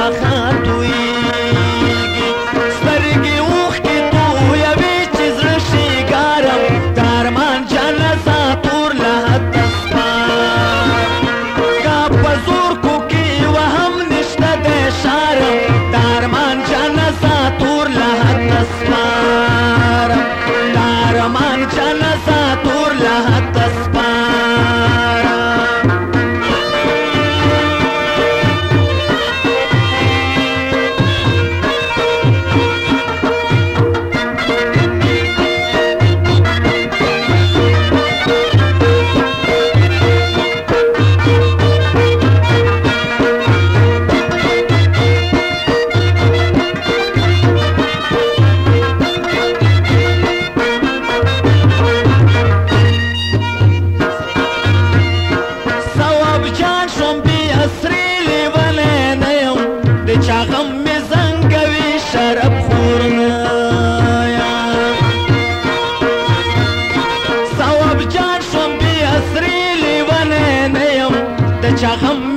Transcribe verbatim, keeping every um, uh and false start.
څخه تویږي سترګې اوښکې تویوي چې زړه شي ګرم د ارمان جنازه تور له حده سپار که په زور کوکې وهم نشته دی شرم د ارمان جنازه تور له حده سپارم د ارمان جنازه تور له حده سپارم چا غم می زنګوي شراب خور نه ثواب جان شوم بې اسرې لیونی نه یم د چا غم